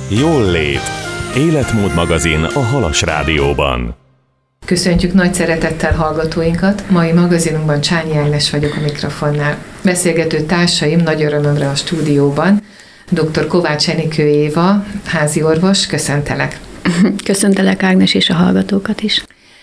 Jól lét. Életmód magazin a Halas Rádióban. Köszöntjük nagy szeretettel hallgatóinkat. Mai magazinunkban Csányi Ágnes vagyok a mikrofonnál. Beszélgető társaim nagy örömömre a stúdióban. Dr. Kovács Enikő Éva, háziorvos, köszöntelek. Köszöntelek Ágnes és a hallgatókat is.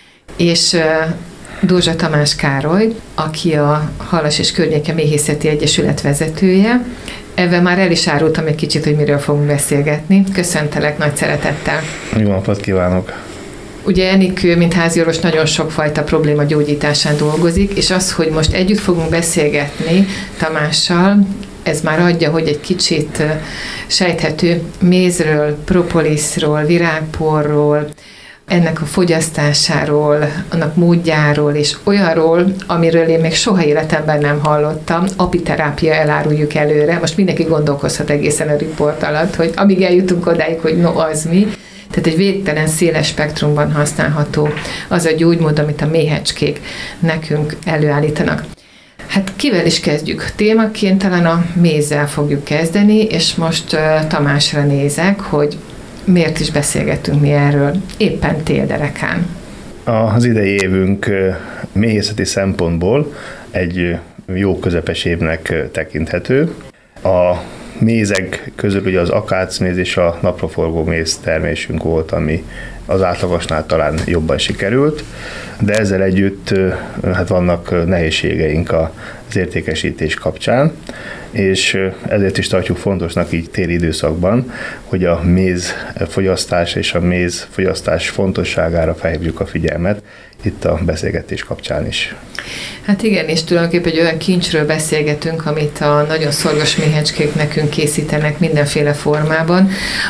És Dózsa Tamás Károly, aki a Halas és Környéke Méhészeti Egyesület vezetője. Ebben már el is árultam egy kicsit, hogy miről fogunk beszélgetni. Köszöntelek nagy szeretettel. Jó napot kívánok! Ugye Enikő, mint háziorvos, nagyon sokfajta probléma gyógyításán dolgozik, és az, hogy most együtt fogunk beszélgetni Tamással, ez már adja, hogy egy kicsit sejthető mézről, propolisról, virágporról, ennek a fogyasztásáról, annak módjáról, és olyanról, amiről én még soha életemben nem hallottam, apiterápia, eláruljuk előre. Most mindenki gondolkozhat egészen a riport alatt, hogy amíg eljutunk odáig, hogy no, az mi. Tehát egy végtelen széles spektrumban használható az a gyógymód, amit a méhecskék nekünk előállítanak. Hát kivel is kezdjük? Témaként talán a mézzel fogjuk kezdeni, és most Tamásra nézek, hogy miért is beszélgettünk mi erről éppen télderekán. Az idei évünk méhészeti szempontból egy jó közepes évnek tekinthető. A mézek közül ugye az akácméz és a napraforgó méz termésünk volt, ami az átlagosnál talán jobban sikerült, de ezzel együtt hát vannak nehézségeink az értékesítés kapcsán, és ezért is tartjuk fontosnak így téli időszakban, hogy a méz fogyasztás és a méz fogyasztás fontosságára felhívjuk a figyelmet itt a beszélgetés kapcsán is. Hát igen, és tulajdonképpen egy olyan kincsről beszélgetünk, amit a nagyon szorgos méhecskék nekünk készítenek mindenféle formában,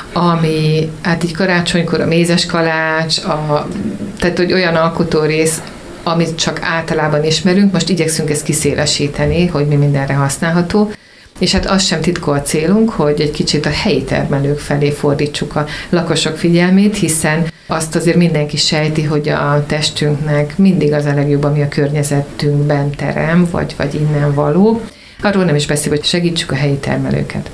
ami hát így karácsonykor a mézes kalács, tehát hogy olyan alkotórész, amit csak általában ismerünk, most igyekszünk ezt kiszélesíteni, hogy mi mindenre használható. És hát az sem titkolt célunk, hogy egy kicsit a helyi termelők felé fordítsuk a lakosok figyelmét, hiszen azt azért mindenki sejti, hogy a testünknek mindig az a legjobb, ami a környezetünkben terem, vagy innen való. Arról nem is beszél, hogy segítsük a helyi termelőket.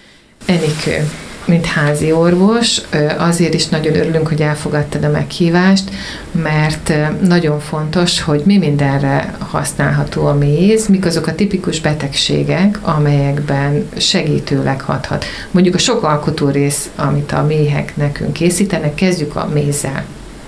Enikő, mint házi orvos, azért is nagyon örülünk, hogy elfogadtad a meghívást, mert nagyon fontos, hogy mi mindenre használható a méz, mik azok a tipikus betegségek, amelyekben segítőleg hathat. Mondjuk a sok alkotórész, amit a méhek nekünk készítenek, kezdjük a mézzel.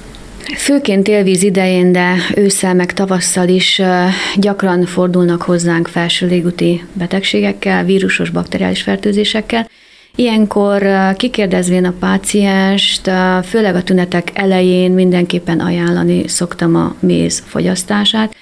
Főként élvíz idején, de ősszel meg tavasszal is gyakran fordulnak hozzánk felső légúti betegségekkel, vírusos, bakteriális fertőzésekkel. Ilyenkor kikérdezvén a pácienst, főleg a tünetek elején mindenképpen ajánlani szoktam a méz fogyasztását,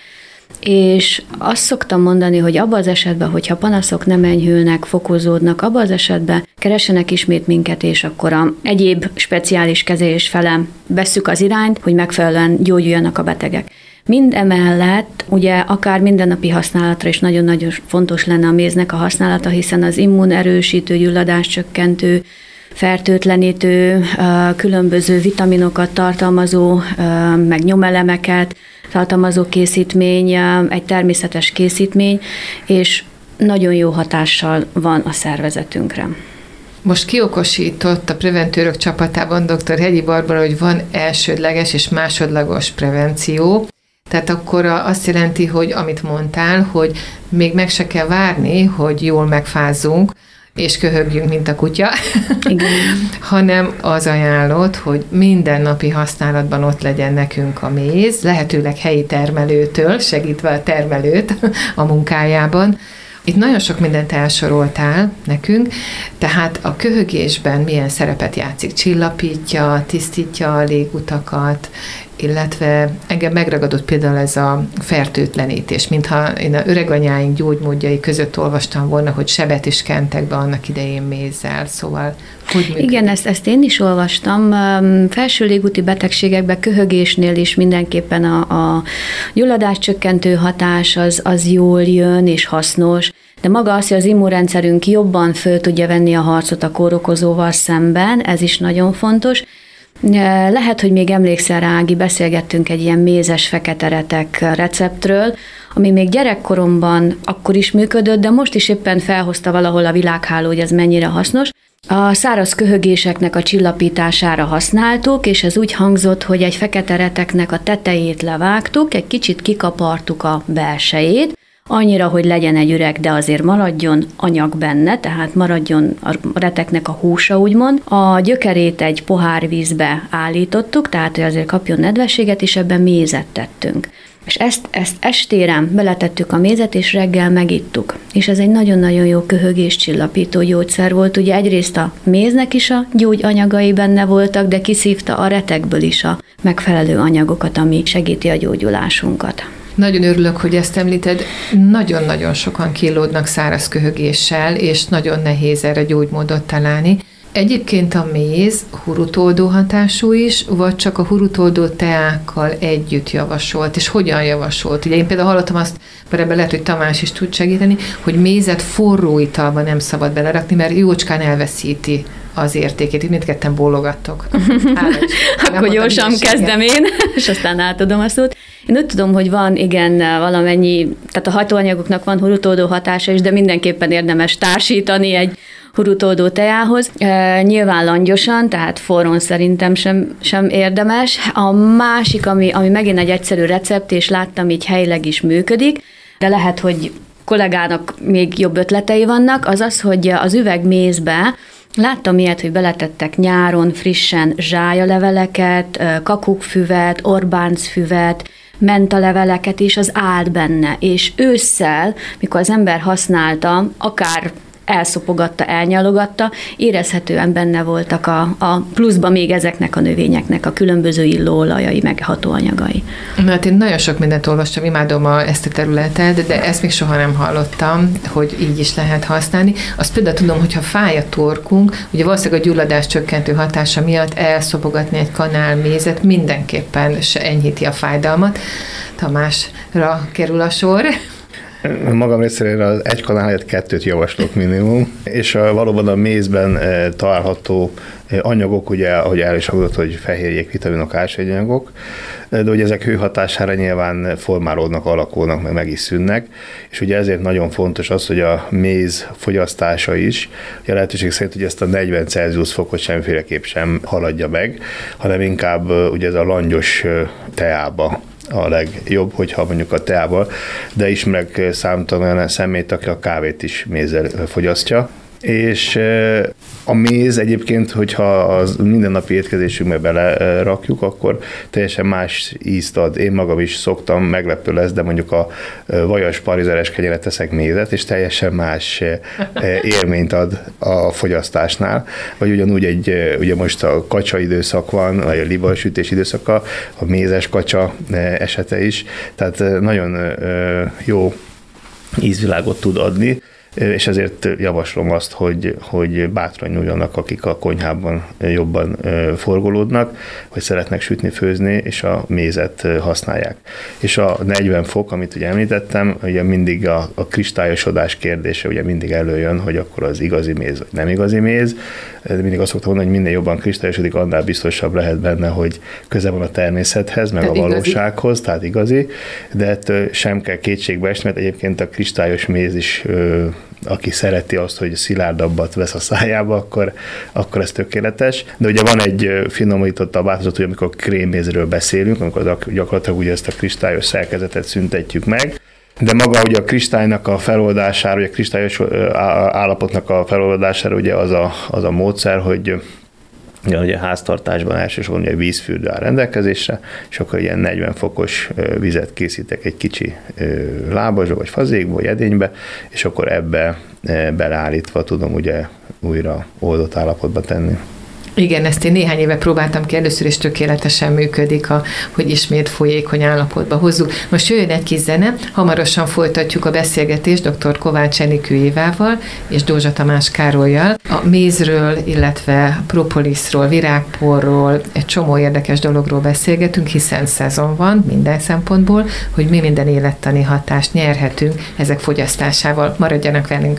és azt szoktam mondani, hogy abban az esetben, hogyha panaszok nem enyhülnek, fokozódnak, abban az esetben keressenek ismét minket, és akkor a egyéb speciális kezelés fele vesszük az irányt, hogy megfelelően gyógyuljanak a betegek. Mindemellett ugye akár mindennapi használatra is nagyon-nagyon fontos lenne a méznek a használata, hiszen az immunerősítő, gyulladáscsökkentő, fertőtlenítő, különböző vitaminokat tartalmazó, meg nyomelemeket tartalmazó készítmény, egy természetes készítmény, és nagyon jó hatással van a szervezetünkre. Most kiokosított a preventőrök csapatában dr. Hegyi Barbara, hogy van elsődleges és másodlagos prevenció. Tehát akkor azt jelenti, hogy amit mondtál, hogy még meg se kell várni, hogy jól megfázzunk, és köhögjünk, mint a kutya, Igen. hanem az ajánlott, hogy mindennapi használatban ott legyen nekünk a méz, lehetőleg helyi termelőtől, segítve a termelőt a munkájában. Itt nagyon sok mindent elsoroltál nekünk, tehát a köhögésben milyen szerepet játszik? Csillapítja, tisztítja a légutakat, illetve engem megragadott például ez a fertőtlenítés, mintha én a öreganyáink gyógymódjai között olvastam volna, hogy sebet is kentek be annak idején mézzel, szóval hogy működik? Igen, ezt én is olvastam. Felső légúti betegségekben, köhögésnél is mindenképpen a gyulladáscsökkentő hatás az jól jön és hasznos, de maga az, hogy az immunrendszerünk jobban föl tudja venni a harcot a kórokozóval szemben, ez is nagyon fontos. Lehet, hogy még emlékszel rá, Ági, beszélgettünk egy ilyen mézes fekete retek receptről, ami még gyerekkoromban akkor is működött, de most is éppen felhozta valahol a világháló, hogy ez mennyire hasznos. A száraz köhögéseknek a csillapítására használtuk, és ez úgy hangzott, hogy egy fekete reteknek a tetejét levágtuk, egy kicsit kikapartuk a belsejét, annyira, hogy legyen egy üreg, de azért maradjon anyag benne, tehát maradjon a reteknek a húsa, úgymond. A gyökerét egy pohár vízbe állítottuk, tehát hogy azért kapjon nedvességet, és ebben mézet tettünk. És ezt estére beletettük a mézet, és reggel megittuk. És ez egy nagyon-nagyon jó köhögéscsillapító gyógyszer volt. Ugye egyrészt a méznek is a gyógyanyagai benne voltak, de kiszívta a retekből is a megfelelő anyagokat, ami segíti a gyógyulásunkat. Nagyon örülök, hogy ezt említed. Nagyon-nagyon sokan kínlódnak száraz köhögéssel, és nagyon nehéz erre gyógymódot találni. Egyébként a méz hurutoldó hatású is, vagy csak a hurutoldó teákkal együtt javasolt, és hogyan javasolt? Ugye én például hallottam azt, mert ebben lehet, hogy Tamás is tud segíteni, hogy mézet forró italba nem szabad belerakni, mert jócskán elveszíti az értékét. Itt mindketten bólogattok. Akkor gyorsan kezdem én, és aztán átadom a szót. Én úgy tudom, hogy van, igen, valamennyi, tehát a hatóanyagoknak van hurutoldó hatása is, de mindenképpen érdemes társítani egy hurutoldó teához. Nyilván langyosan, tehát forrón szerintem sem érdemes. A másik, ami megint egy egyszerű recept, és láttam, így helyileg is működik, de lehet, hogy kollégának még jobb ötletei vannak, az az, hogy az üvegmézbe láttam ilyet, hogy beletettek nyáron frissen zsályaleveleket, kakukkfüvet, orbáncfüvet, mentaleveleket, és az állt benne. És ősszel, mikor az ember használta, akár elszopogatta, elnyalogatta, érezhetően benne voltak a pluszban még ezeknek a növényeknek a különböző illóolajai, meg hatóanyagai. Hát én nagyon sok mindent olvastam, imádom ezt a területet, de ezt még soha nem hallottam, hogy így is lehet használni. Azt például tudom, hogyha fáj a torkunk, ugye valószínűleg a gyulladás csökkentő hatása miatt elszopogatni egy kanál mézet mindenképpen enyhíti a fájdalmat. Tamásra kerül a sor. Magam részéről az egy kanál helyett 2 javaslok minimum, és valóban a mézben található anyagok, ugye, ahogy el is hangzott, hogy fehérjék, vitaminok, ásványanyagok, de ugye ezek hőhatására nyilván formálódnak, alakulnak, meg is szűnnek, és ugye ezért nagyon fontos az, hogy a méz fogyasztása is, ugye a lehetőség szerint, hogy ezt a 40 Celsius fokot semmiféleképp sem haladja meg, hanem inkább ugye ez a langyos teába a legjobb, hogyha mondjuk a teával, de ismerek számtalan olyan személyt, aki a kávét is mézzel fogyasztja. És a méz egyébként, hogyha az mindennapi étkezésünkbe belerakjuk, akkor teljesen más ízt ad. Én magam is szoktam, meglepő lesz, de mondjuk a vajas parizeres kenyeret teszek mézet, és teljesen más élményt ad a fogyasztásnál. Vagy ugyanúgy ugye most a kacsa időszak van, vagy a libasütés időszaka, a mézes kacsa esete is, tehát nagyon jó ízvilágot tud adni, és ezért javaslom azt, hogy bátran nyúljanak, akik a konyhában jobban forgolódnak, hogy szeretnek sütni, főzni, és a mézet használják. És a 40 fok, amit ugye említettem, ugye mindig a kristályosodás kérdése ugye mindig előjön, hogy akkor az igazi méz, vagy nem igazi méz. Mindig azt szoktam mondani, hogy minél jobban kristályosodik, annál biztosabb lehet benne, hogy köze van a természethez, meg a valósághoz, tehát igazi, de ettől sem kell kétségbe esni, mert egyébként a kristályos méz is, aki szereti azt, hogy szilárdabbat vesz a szájába, akkor ez tökéletes. De ugye van egy finomítottabb változat, hogy amikor krémmézről beszélünk, amikor gyakorlatilag ugye ezt a kristályos szerkezetet szüntetjük meg, de maga ugye a kristálynak a feloldására, ugye a kristályos állapotnak a feloldására ugye az a módszer, hogy ugye háztartásban elsősorban ugye vízfürdő áll rendelkezésre, és akkor ilyen 40 fokos vizet készítek egy kicsi lábasba, vagy fazékba, vagy edénybe, és akkor ebbe beleállítva tudom ugye újra oldott állapotba tenni. Igen, ezt én néhány éve próbáltam ki először, és tökéletesen működik, hogy ismét folyékony állapotba hozzuk. Most jöjjön egy kis zene, hamarosan folytatjuk a beszélgetést dr. Kovács Enikő Évával és Dózsa Tamás Károllyal a mézről, illetve propolisról, virágporról, egy csomó érdekes dologról beszélgetünk, hiszen szezon van minden szempontból, hogy mi minden élettani hatást nyerhetünk ezek fogyasztásával. Maradjanak velünk!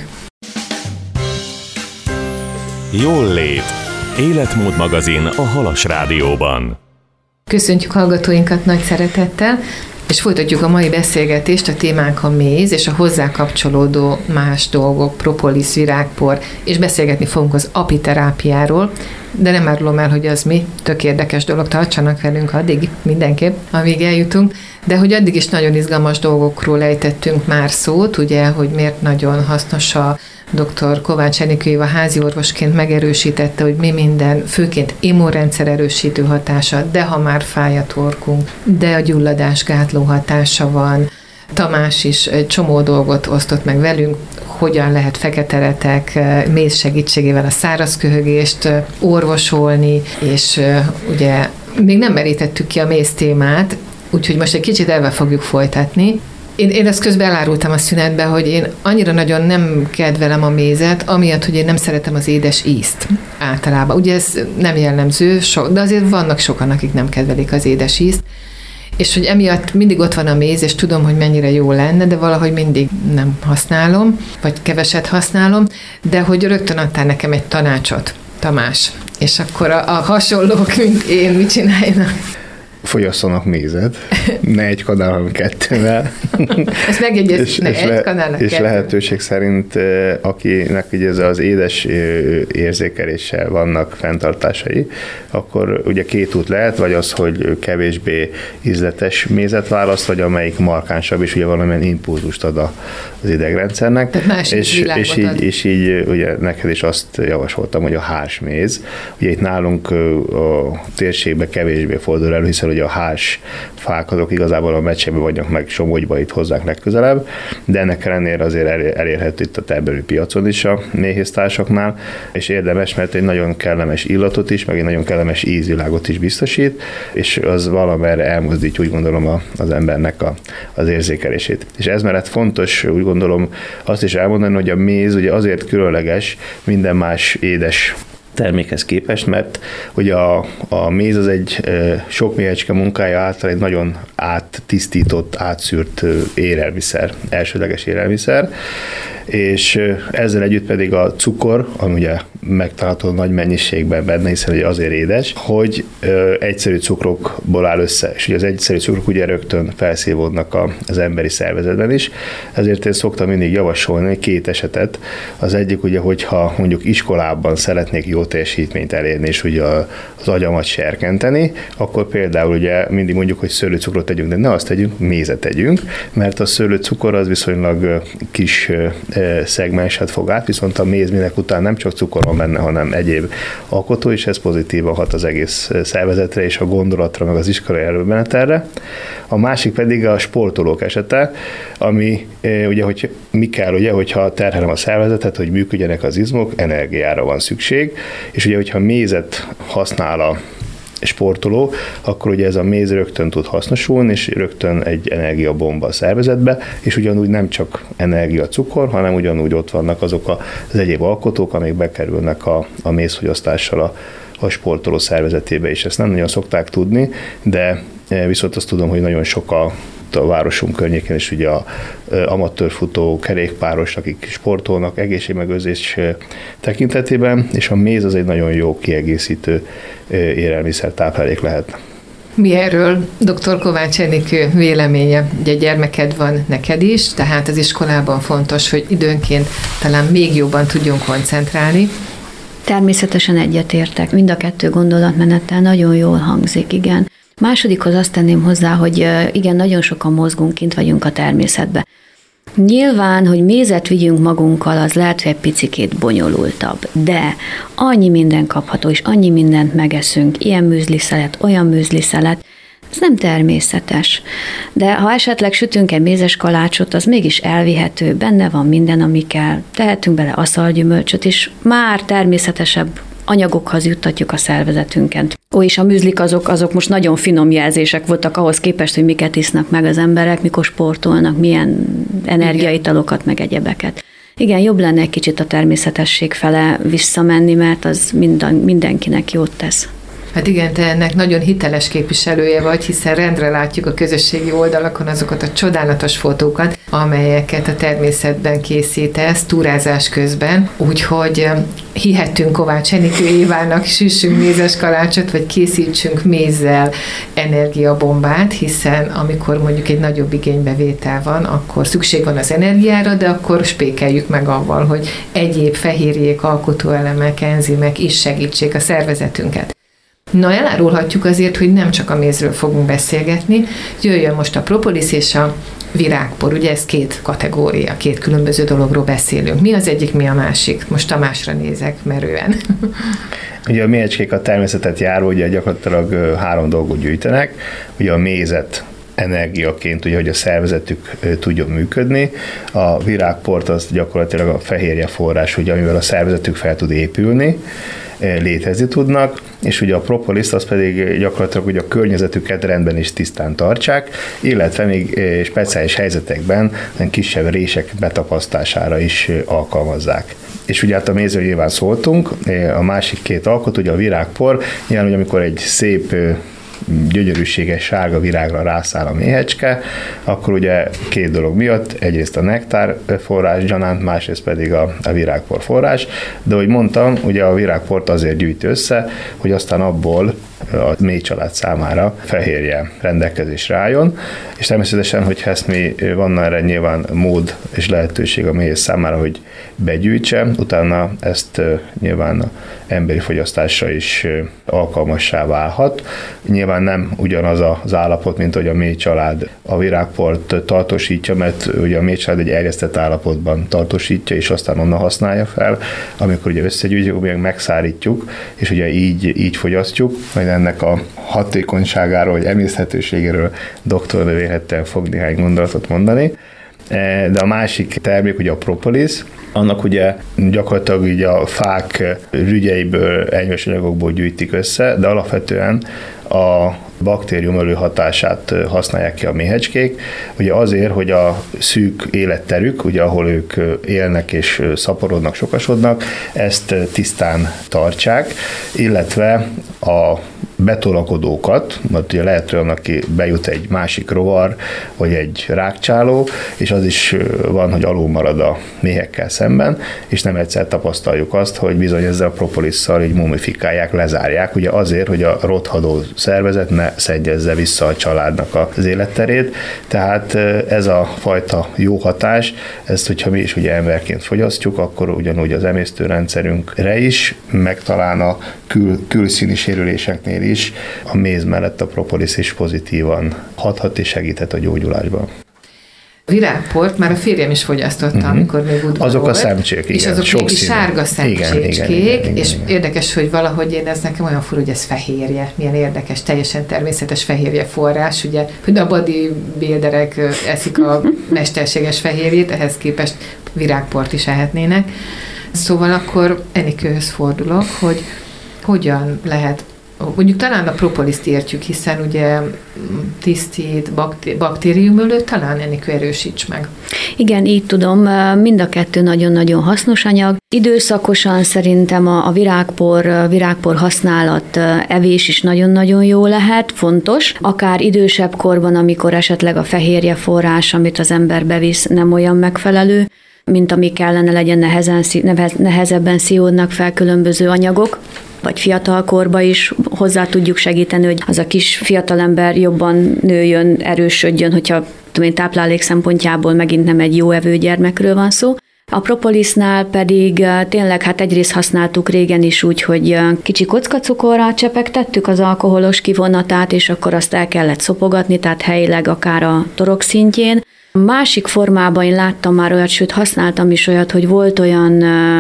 Jól lét. Életmód magazin a Halas Rádióban. Köszöntjük hallgatóinkat nagy szeretettel, és folytatjuk a mai beszélgetést, a témánk a méz, és a hozzá kapcsolódó más dolgok, propolis, virágpor, és beszélgetni fogunk az apiterápiáról, de nem árulom el, hogy az mi, tök érdekes dolog, tartsanak velünk addig mindenképp, amíg eljutunk, de hogy addig is nagyon izgalmas dolgokról ejtettünk már szót, ugye, hogy miért nagyon hasznos a dr. Kovács Enikő Éva háziorvosként megerősítette, hogy mi minden, főként immunrendszer erősítő hatása, de ha már fáj a torkunk, de a gyulladásgátló hatása van. Tamás is egy csomó dolgot osztott meg velünk, hogyan lehet feketeretek méz segítségével a szárazköhögést orvosolni, és ugye még nem merítettük ki a méz témát, úgyhogy most egy kicsit elve fogjuk folytatni. Én ezt közben elárultam a szünetbe, hogy én annyira nagyon nem kedvelem a mézet, amiatt, hogy én nem szeretem az édes ízt általában. Ugye ez nem jellemző, de azért vannak sokan, akik nem kedvelik az édes ízt, és hogy emiatt mindig ott van a méz, és tudom, hogy mennyire jó lenne, de valahogy mindig nem használom, vagy keveset használom, de hogy rögtön adtál nekem egy tanácsot, Tamás, és akkor a hasonlók, mint én, mit csináljanak? Fogyasszanak mézet, ne egy kanál, hanem kettővel. Ezt megjegyezzük, egy kanálnak és lehetőség szerint, akinek ugye ez az édes érzékeléssel vannak fenntartásai, akkor ugye két út lehet, vagy az, hogy kevésbé ízletes mézet választ, vagy amelyik markánsabb, és ugye valamilyen impulzust ad az idegrendszernek. És így ugye neked is azt javasoltam, hogy a hársméz. Ugye itt nálunk a térségben kevésbé fordul elő, hiszen ugye a hás fák azok igazából a Mecsében vannak, meg Somogyba itt hozzák legközelebb, de ennek ellenére azért elérhető itt a termelő piacon is a méhésztársaknál, és érdemes, mert egy nagyon kellemes illatot is, meg egy nagyon kellemes ízvilágot is biztosít, és az valamerre elmozdítja, úgy gondolom, az embernek az érzékelését. És ez mellett fontos, úgy gondolom, azt is elmondani, hogy a méz ugye azért különleges minden más édes termékhez képest, mert ugye a méz az egy sok méhecske munkája által egy nagyon áttisztított, átszűrt élelmiszer, elsődleges élelmiszer, és ezzel együtt pedig a cukor, ami ugye megtalálható nagy mennyiségben benne, hiszen ugye azért édes, hogy egyszerű cukrokból áll össze, és ugye az egyszerű cukrok ugye rögtön felszívódnak az emberi szervezetben is, ezért én szoktam mindig javasolni két esetet. Az egyik ugye, hogyha mondjuk iskolában szeretnék jó teljesítményt elérni, és ugye az agyamat serkenteni, akkor például ugye mindig mondjuk, hogy szőlőcukrot tegyünk, de ne azt tegyünk, mézet tegyünk, mert a szőlőcukor az viszonylag kis szegmenset fog át, viszont a méz minek után nem csak cukor van benne, hanem egyéb alkotó, és ez pozitívan hat az egész szervezetre és a gondolatra, meg az iskolai előmenetelre. A másik pedig a sportolók esete, ami ugye, hogy mi kell, ugye, hogyha terhelem a szervezetet, hogy működjenek az izmok, energiára van szükség, és ugye, hogyha mézet használ a sportoló, akkor ugye ez a méz rögtön tud hasznosulni, és rögtön egy energiabomba a szervezetbe, és ugyanúgy nem csak energia, cukor, hanem ugyanúgy ott vannak azok az egyéb alkotók, amik bekerülnek a mézfogyasztással a sportoló szervezetébe, és ezt nem nagyon szokták tudni, de viszont azt tudom, hogy nagyon sok a városunk környékén is ugye a amatőrfutó, kerékpáros, akik sportolnak egészségmegőrzés tekintetében, és a méz az egy nagyon jó kiegészítő élelmiszer táplálék lehet. Mi erről dr. Kovács Enikő véleménye? Ugye gyermeked van neked is, tehát az iskolában fontos, hogy időnként talán még jobban tudjon koncentrálni. Természetesen egyetértek. Mind a kettő gondolatmenettel nagyon jól hangzik, igen. Másodikhoz azt tenném hozzá, hogy igen, nagyon sokan mozgunk, kint vagyunk a természetben. Nyilván, hogy mézet vigyünk magunkkal, az lehet, hogy egy picikét bonyolultabb, de annyi minden kapható, és annyi mindent megeszünk, ilyen műzliszelet, olyan műzliszelet, ez nem természetes. De ha esetleg sütünk egy mézes kalácsot, az mégis elvihető, benne van minden, ami kell. Tehetünk bele aszalgyümölcsöt, és már természetesebb anyagokhoz juttatjuk a szervezetünket. És a műzlik azok most nagyon finom jelzések voltak ahhoz képest, hogy miket isznak meg az emberek, mikor sportolnak, milyen energiaitalokat, meg egyebeket. Igen, jobb lenne egy kicsit a természetesség fele visszamenni, mert az mindenkinek jót tesz. Hát igen, te ennek nagyon hiteles képviselője vagy, hiszen rendre látjuk a közösségi oldalakon azokat a csodálatos fotókat, amelyeket a természetben készítesz túrázás közben, úgyhogy hihetünk Kovács Enikő Évának, süssünk mézes kalácsot, vagy készítsünk mézzel energiabombát, hiszen amikor mondjuk egy nagyobb igénybevétel van, akkor szükség van az energiára, de akkor spékeljük meg avval, hogy egyéb fehérjék, alkotóelemek, enzimek is segítsék a szervezetünket. Na, elárulhatjuk azért, hogy nem csak a mézről fogunk beszélgetni, jöjjön most a propolis és a virágpor, ugye ez két kategória, két különböző dologról beszélünk. Mi az egyik, mi a másik? Most Tamásra nézek merően. Ugye a méhecskék a természetet járó, ugye gyakorlatilag 3 dolgot gyűjtenek, ugye a mézet energiaként, ugye, hogy a szervezetük tudjon működni. A virágport az gyakorlatilag a fehérje forrás, ugye, amivel a szervezetük fel tud épülni, létezni tudnak, és ugye a propoliszt az pedig gyakorlatilag ugye a környezetüket rendben is tisztán tartsák, illetve még speciális helyzetekben kisebb rések betapasztására is alkalmazzák. És ugye hát a mézről nyilván szóltunk, a másik 2 alkot, ugye a virágpor, nyilván, hogy amikor egy szép gyönyörűséges sárga virágra rászáll a méhecske, akkor ugye 2 dolog miatt, egyrészt a nektár forrás gyanánt, másrészt pedig a virágpor forrás, de ahogy mondtam, ugye a virágport azért gyűjti össze, hogy aztán abból a méhcsalád számára fehérje rendelkezésre álljon, és természetesen, hogyha ezt van erre nyilván mód és lehetőség a méhész számára, hogy begyűjtse, utána ezt nyilván a emberi fogyasztásra is alkalmassá válhat. Nyilván nem ugyanaz az állapot, mint hogy a méhcsalád a virágport tartósítja, mert ugye a méhcsalád egy erjesztett állapotban tartósítja, és aztán onnan használja fel, amikor ugye összegyűjtjük, meg megszárítjuk, és ugye így fogyasztjuk, majd ennek a hatékonyságáról, vagy emészhetőségéről doktor vélhetően fog néhány gondolatot mondani. De a másik termék ugye a propolis, annak ugye gyakorlatilag ugye a fák rügyeiből, enyves anyagokból gyűjtik össze, de alapvetően a baktériumölő hatását használják ki a méhecskék, ugye azért, hogy a szűk életterük, ugye ahol ők élnek és szaporodnak, sokasodnak, ezt tisztán tartsák, illetve a betolakodókat, mert ugye lehet olyan, aki bejut egy másik rovar, vagy egy rágcsáló, és az is van, hogy alul marad a méhekkel szemben, és nem egyszer tapasztaljuk azt, hogy bizony ezzel a propolisszal így mumifikálják, lezárják, ugye azért, hogy a rothadó szervezet ne szedjezze vissza a családnak az életterét, tehát ez a fajta jó hatás, ezt, hogyha mi is ugye emberként fogyasztjuk, akkor ugyanúgy az emésztőrendszerünkre is, meg talán a külszíni sérüléseknél is a méz mellett a propolis is pozitívan hathat és segíthet a gyógyulásban. Virágport már a férjem is fogyasztotta, amikor még udvar azok volt. A szemcsék, igen. És azok még sárga szemcsécskék, igen, és érdekes, hogy valahogy ez nekem olyan fura, hogy ez fehérje, milyen érdekes, teljesen természetes fehérje forrás, ugye, hogy a bodybuilderek eszik a mesterséges fehérjét, ehhez képest virágport is ehetnének. Szóval akkor Enikőhöz fordulok, hogy hogyan lehet, mondjuk talán a propoliszt értjük, hiszen ugye tisztít, baktériumölő, talán Enikő erősíts meg. Igen, így tudom, mind a 2 nagyon-nagyon hasznos anyag. Időszakosan szerintem a virágpor használat, evés is nagyon-nagyon jó lehet, fontos. Akár idősebb korban, amikor esetleg a fehérje forrás, amit az ember bevisz, nem olyan megfelelő, mint ami kellene legyen, nehezebben szívódnak fel különböző anyagok, vagy fiatalkorba is hozzá tudjuk segíteni, hogy az a kis fiatalember jobban nőjön, erősödjön, hogyha táplálék szempontjából megint nem egy jó evő gyermekről van szó. A propolisnál pedig tényleg egyrészt használtuk régen is úgy, hogy kicsi kockacukorral csepegtettük az alkoholos kivonatát, és akkor azt el kellett szopogatni, tehát helyileg akár a torok szintjén. Másik formában én láttam már olyat, sőt használtam is olyat, hogy volt olyan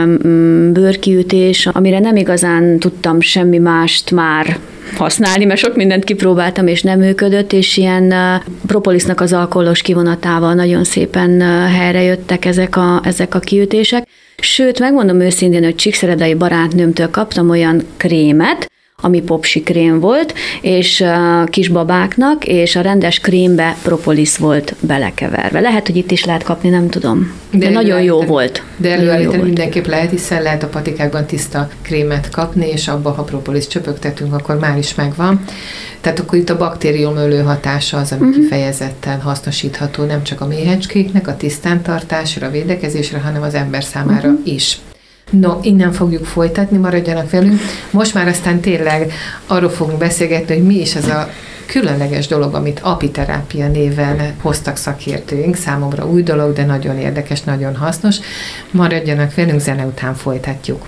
bőrkiütés, amire nem igazán tudtam semmi mást már használni, mert sok mindent kipróbáltam, és nem működött, és ilyen propolisnak az alkoholos kivonatával nagyon szépen helyrejöttek ezek a kiütések. Sőt, megmondom őszintén, hogy csíkszeredai barátnőmtől kaptam olyan krémet, ami popsi krém volt, és kisbabáknak, és a rendes krémbe propolis volt belekeverve. Lehet, hogy itt is lehet kapni, nem tudom. De nagyon jó volt. De előállítani mindenképp lehet, hiszen lehet a patikákban tiszta krémet kapni, és abba, ha propolis csöpögtetünk, akkor már is megvan. Tehát akkor itt a baktériumölő hatása az, ami kifejezetten hasznosítható nem csak a méhecskéknek, a tisztántartásra, a védekezésre, hanem az ember számára is. No, innen fogjuk folytatni, maradjanak velünk. Most már aztán tényleg arról fogunk beszélgetni, hogy mi is az a különleges dolog, amit apiterápia néven hoztak szakértőink. Számomra új dolog, de nagyon érdekes, nagyon hasznos. Maradjanak velünk, zene után folytatjuk.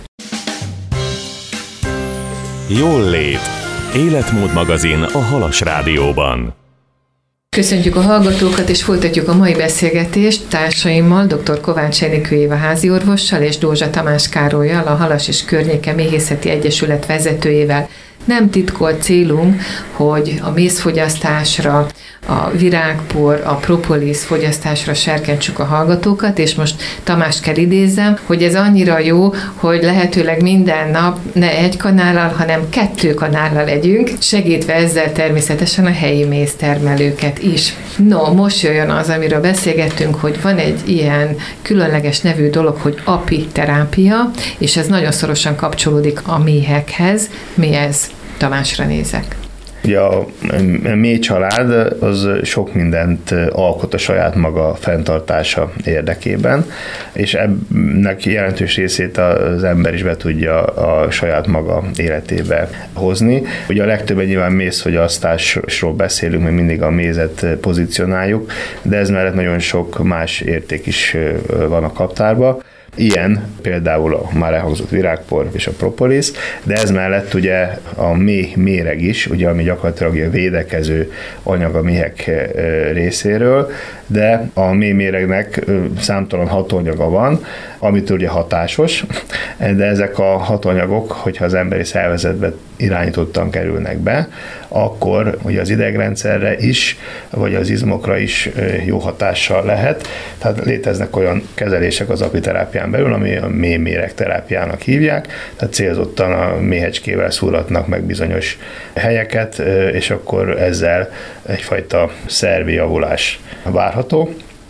Jól lét. Életmód magazin a Halas Rádióban. Köszöntjük a hallgatókat, és folytatjuk a mai beszélgetést társaimmal, dr. Kovács Enikő Éva háziorvossal és Dózsa Tamás Károllyal, a Halas és Környéke Méhészeti Egyesület vezetőjével. Nem titkolt célunk, hogy a mézfogyasztásra, a virágpor, a propolis fogyasztásra serkentsük a hallgatókat, és most Tamást kell idézzem, hogy ez annyira jó, hogy lehetőleg minden nap ne egy kanállal, hanem 2 kanállal legyünk, segítve ezzel természetesen a helyi méztermelőket is. No, most jöjjön az, amiről beszélgettünk, hogy van egy ilyen különleges nevű dolog, hogy apiterápia, és ez nagyon szorosan kapcsolódik a méhekhez. Mi ez? Tamásra nézek. Ugye a méh család az sok mindent alkot a saját maga fenntartása érdekében, és ennek jelentős részét az ember is be tudja a saját maga életébe hozni. Ugye a legtöbben nyilván mézfogyasztásról beszélünk, még mindig a mézet pozícionáljuk, de ez mellett nagyon sok más érték is van a kaptárban. Ilyen például a már elhangzott virágpor és a propolis, de ez mellett ugye a méreg is, ugye, ami gyakorlatilag a védekező anyag a méhek részéről, de a méregnek számtalan hatóanyaga van, amitől ugye hatásos, de ezek a hatóanyagok, hogyha az emberi szervezetbe irányítottan kerülnek be, akkor ugye az idegrendszerre is, vagy az izmokra is jó hatással lehet. Tehát léteznek olyan kezelések az apiterápián belül, ami a méh-méreg terápiának hívják, tehát célzottan a méhecskével szúratnak meg bizonyos helyeket, és akkor ezzel egyfajta szervi javulás várható.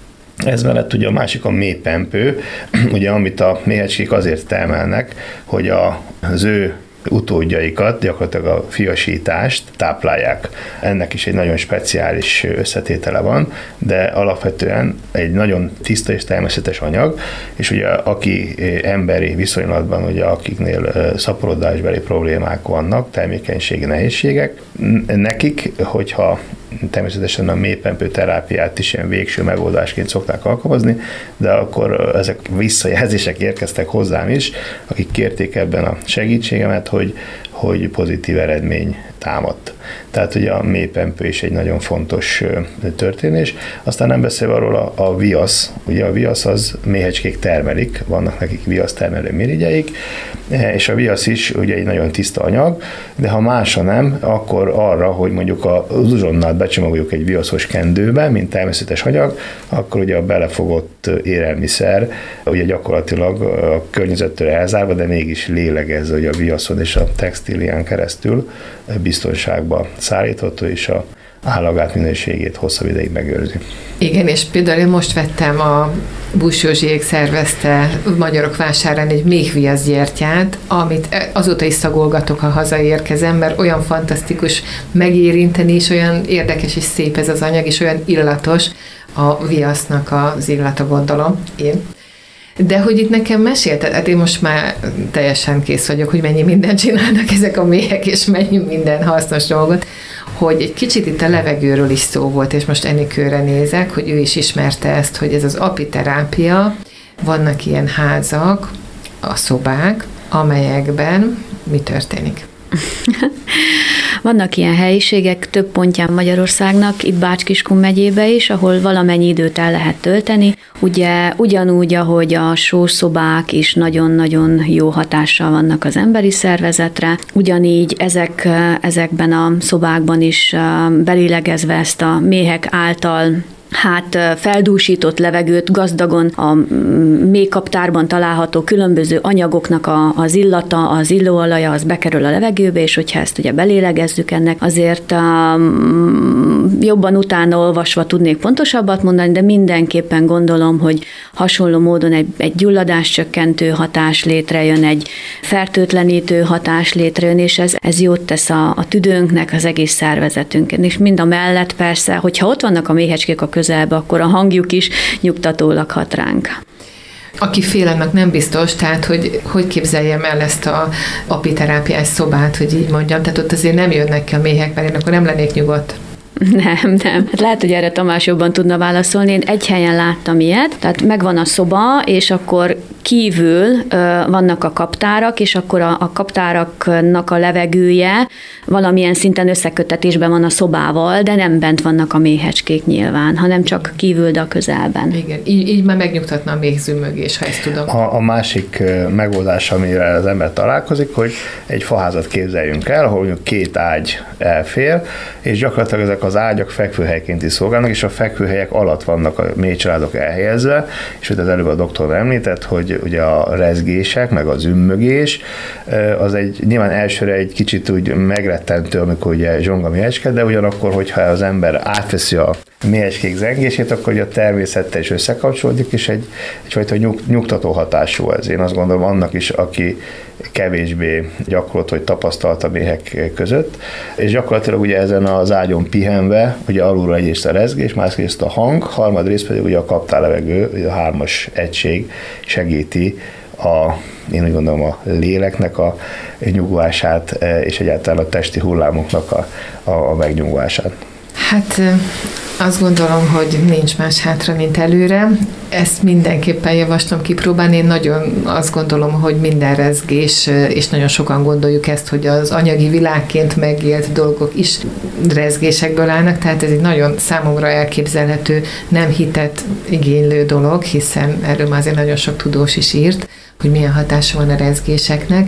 Ez mellett ugye a másik a méhpempő, ugye, amit a méhecskék azért termelnek, hogy az ő utódjaikat, gyakorlatilag a fiasítást táplálják. Ennek is egy nagyon speciális összetétele van, de alapvetően egy nagyon tiszta és természetes anyag, és ugye aki emberi viszonylatban, ugye akiknél szaporodásbeli problémák vannak, termékenységi nehézségek, nekik, hogyha természetesen a méhpempő terápiát is ilyen végső megoldásként szokták alkalmazni, de akkor ezek visszajelzések érkeztek hozzám is, akik kérték ebben a segítségemet, hogy pozitív eredmény támadt. Tehát ugye a méhpempő is egy nagyon fontos történés. Aztán nem beszélve arról a viasz. Ugye a viasz az méhecskék termelik, vannak nekik viasztermelő mirigyeik, és a viasz is ugye egy nagyon tiszta anyag, de ha másra nem, akkor arra, hogy mondjuk az uzsonnát becsomagoljuk egy viaszos kendőbe, mint természetes anyag, akkor ugye a belefogott élelmiszer ugye gyakorlatilag a környezettől elzárva, de mégis lélegez, hogy a viaszon és a textílián keresztül biztonságba szállítható, és a állagát minőségét hosszabb ideig megőrzi. Igen, és például én most vettem, a Busz Józsiék szervezte Magyarok vásárán egy méhviaszgyertyát, amit azóta is szagolgatok, ha hazaérkezem, mert olyan fantasztikus megérinteni, és olyan érdekes és szép ez az anyag, és olyan illatos a viasznak az illata, gondolom én. De hogy itt nekem mesélted, hát én most már teljesen kész vagyok, hogy mennyi mindent csinálnak ezek a méhek, és mennyi minden hasznos dolgot, hogy egy kicsit itt a levegőről is szó volt, és most Enikőre nézek, hogy ő is ismerte ezt, hogy ez az apiterápia, vannak ilyen házak, a szobák, amelyekben mi történik? Vannak ilyen helyiségek több pontján Magyarországnak, itt Bács-Kiskun megyébe is, ahol valamennyi időt el lehet tölteni. Ugye ugyanúgy, ahogy a sószobák is nagyon-nagyon jó hatással vannak az emberi szervezetre, ugyanígy ezekben a szobákban is belélegezve ezt a méhek által feldúsított levegőt gazdagon a méhkaptárban található különböző anyagoknak az illata, az illóolaja, az bekerül a levegőbe, és hogyha ezt ugye belélegezzük ennek, azért jobban utána olvasva tudnék pontosabbat mondani, de mindenképpen gondolom, hogy hasonló módon egy gyulladáscsökkentő hatás létrejön, egy fertőtlenítő hatás létrejön, és ez jót tesz a tüdőnknek, az egész szervezetünknek. És mind a mellett persze, hogyha ott vannak a méhecskék a közelbe, akkor a hangjuk is nyugtatólag hat ránk. Aki fél, annak nem biztos, tehát hogy képzeljem el ezt a apiterápiás szobát, hogy így mondjam, tehát ott azért nem jönnek ki a méhek, mert én akkor nem lennék nyugodt. Nem. Hát lehet, hogy erre Tamás jobban tudna válaszolni. Én egy helyen láttam ilyet, tehát megvan a szoba, és akkor kívül vannak a kaptárak, és akkor a kaptáraknak a levegője valamilyen szinten összeköttetésben van a szobával, de nem bent vannak a méhecskék nyilván, hanem csak kívül, de a közelben. Igen, így már megnyugtatna a méhzümmögés, ha ezt tudom. A másik megoldás, amire az ember találkozik, hogy egy faházat képzeljünk el, ahol mondjuk 2 ágy elfér, és gyakorlatilag ezek az ágyak fekvőhelyként is szolgálnak, és a fekvőhelyek alatt vannak a méhcsaládok elhelyezve, és hogy az előbb a doktor említett, hogy ugye a rezgések, meg az ümmögés, az nyilván elsőre egy kicsit úgy megrettentő, amikor ugye zsong a méhecske, de ugyanakkor, hogyha az ember átveszi a méhecskék zengését, akkor ugye a természettel is összekapcsolódik, és egyfajta nyugtató hatású ez. Én azt gondolom annak is, aki kevésbé gyakorolt, hogy tapasztalt a méhek között, és gyakorlatilag ugye ezen az ágyon pihenve, ugye alulra egyrészt a rezgés, másrészt a hang, harmadrészt pedig ugye a kaptárlevegő, a 3-as egység segíti én úgy gondolom a léleknek a nyugvását, és egyáltalán a testi hullámoknak a megnyugvását. Hát azt gondolom, hogy nincs más hátra, mint előre. Ezt mindenképpen javaslom kipróbálni. Én nagyon azt gondolom, hogy minden rezgés, és nagyon sokan gondoljuk ezt, hogy az anyagi világként megélt dolgok is rezgésekből állnak, tehát ez egy nagyon számomra elképzelhető, nem hitet igénylő dolog, hiszen erről már azért nagyon sok tudós is írt, hogy milyen hatása van a rezgéseknek.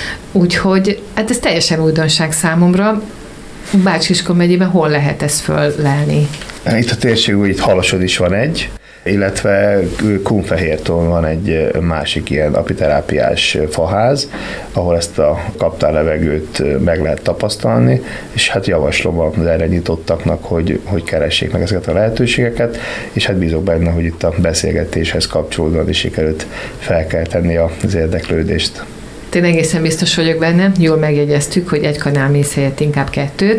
Úgyhogy hát ez teljesen újdonság számomra. Bács-Kiskun megyében hol lehet ezt föllelni? Itt a térségben itt Halasod is van egy, illetve Kunfehérton van egy másik ilyen apiterápiás faház, ahol ezt a kaptárlevegőt meg lehet tapasztalni, és hát javaslom az erre nyitottaknak, hogy keressék meg ezeket a lehetőségeket, és hát bízok benne, hogy itt a beszélgetéshez kapcsolódóan is sikerült felkelteni az érdeklődést. Én egészen biztos vagyok benne, jól megjegyeztük, hogy egy kanálmész helyett inkább 2,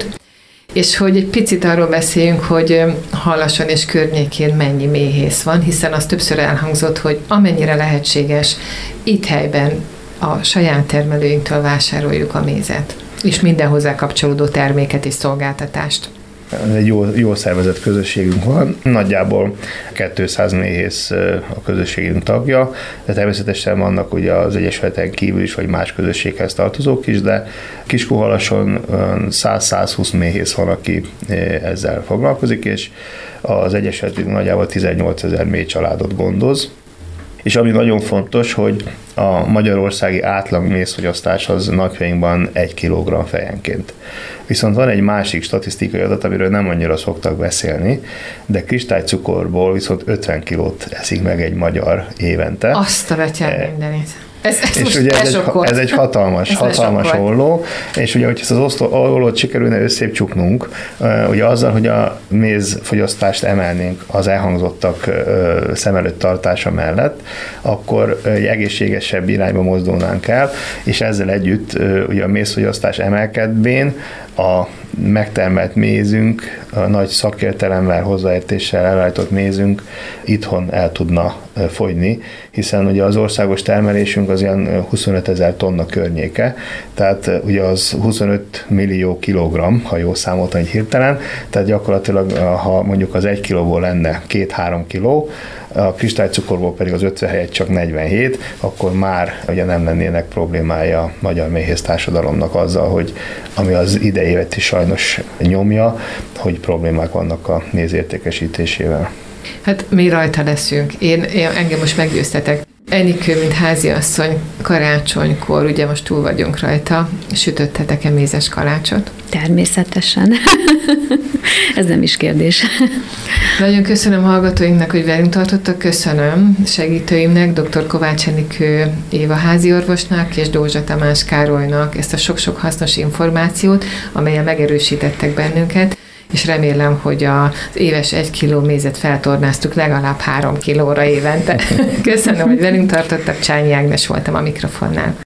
és hogy egy picit arról beszéljünk, hogy Halason és környékén mennyi méhész van, hiszen az többször elhangzott, hogy amennyire lehetséges, itt helyben a saját termelőinktől vásároljuk a mézet, és minden hozzá kapcsolódó terméket és szolgáltatást. Egy jó szervezett közösségünk van, nagyjából 200 méhész a közösségünk tagja, de természetesen vannak ugye az egyesületen kívül is, vagy más közösséghez tartozók is, de Kiskunhalason 100-120 méhész van, aki ezzel foglalkozik, és az egyesületünk nagyjából 18 000 méh családot gondoz. És ami nagyon fontos, hogy a magyarországi átlag mézfogyasztás az napjainkban 1 kg fejenként. Viszont van egy másik statisztikai adat, amiről nem annyira szoktak beszélni, de kristálycukorból viszont 50 kilót eszik meg egy magyar évente. Azt a betyár mindenit. És ugye ez egy hatalmas olló, és ugye, hogy ezt az ollót sikerülne összépcsuknunk, ugye azzal, hogy a mézfogyasztást emelnénk az elhangzottak szem előtt tartása mellett, akkor egy egészségesebb irányba mozdulnánk el, és ezzel együtt ugye a mézfogyasztás emelkedvén a megtermelt mézünk, a nagy szakértelemmel, hozzáértéssel elállított mézünk itthon el tudna fogyni, hiszen ugye az országos termelésünk az ilyen 25 000 tonna környéke, tehát ugye az 25 millió kilogramm, ha jól számoltam egy hirtelen, tehát gyakorlatilag, ha mondjuk az 1 kilóból lenne 2-3 kiló, a kristálycukorból pedig az 50 helyett csak 47, akkor már ugye nem lennének problémája a magyar méhész társadalomnak azzal, hogy ami az idejévet is sajnos nyomja, hogy problémák vannak a mézértékesítésével. Hát mi rajta leszünk. Engem most meggyőztetek. Enikő, mint háziasszony, karácsonykor, ugye most túl vagyunk rajta, sütöttetek-e mézes kalácsot? Természetesen. Ez nem is kérdés. Nagyon köszönöm hallgatóinknak, hogy velünk tartottak, köszönöm segítőimnek, dr. Kovács Enikő Éva háziorvosnak és Dózsa Tamás Károlynak ezt a sok-sok hasznos információt, amelyen megerősítettek bennünket, és remélem, hogy az éves 1 kiló mézet feltornáztuk legalább 3 kilóra évente. Köszönöm, hogy velünk tartottak, Csányi Ágnes voltam a mikrofonnál.